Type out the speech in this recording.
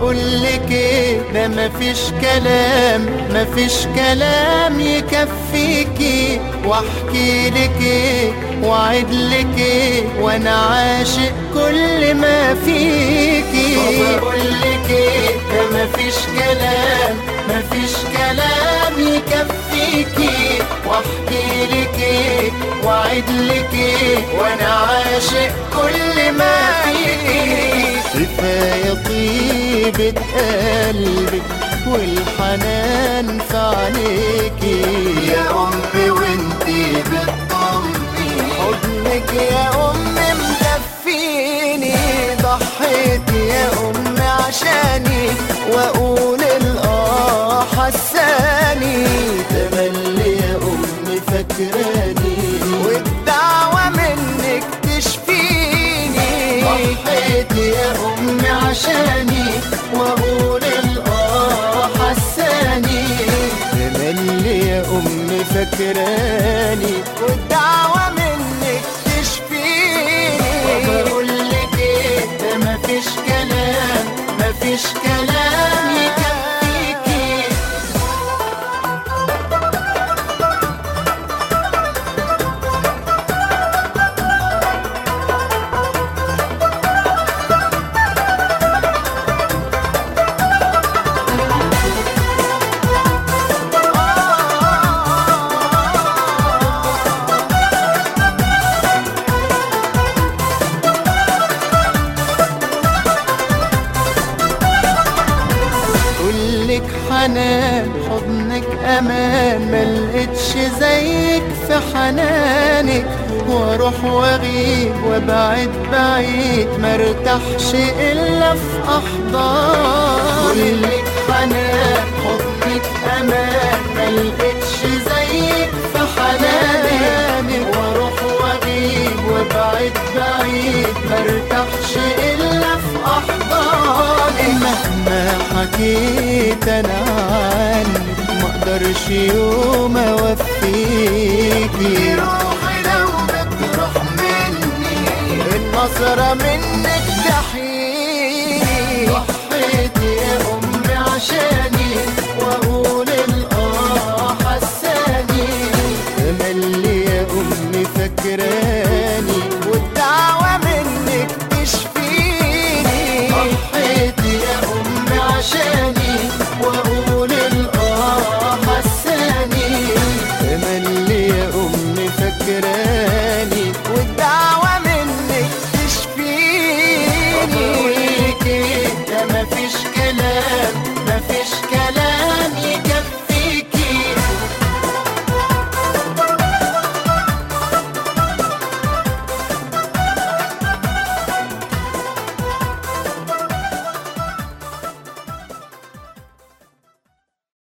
بقولك ايه، ده مفيش كلام يكفيكي، واحكيلك ايه واعدلك ايه، وانا عاشق كل ما فيكي. بقولك ايه، ده مفيش كلام يكفيكي، واحكيلك ايه واعدلك ايه، وانا عاشق كل ما فيكي. كفاية طيبة قلبك والحنان في عينيكي يا أمي، وانتي بتطمني حضنك يا أمي مدفيني. ضحيتي يا أمي عشاني، وأقول حساني، تملي يا أمي فاكراني، والدعوة منك تشفيني. ضحيتي يا أمي عشاني، وأقول حساني، تملي يا أمي فاكراني، والدعوة منك تشفيني. وبقولك ايه، ده مفيش كلام يكفيكي. حنان حضنك امان، ملقتش زيك في حنانك، واروح واغيب وابعد بعيد، مرتاحش الا في احضانك. كلك حنان حضنك امان، ملقتش زيك في حنانك، واروح واغيب وابعد بعيد، مرتاحش الا في احضانك. مهما حكيت انا عنك، مقدرش يوم اوفيكي. روحي لو بتروح مني، النظرة منك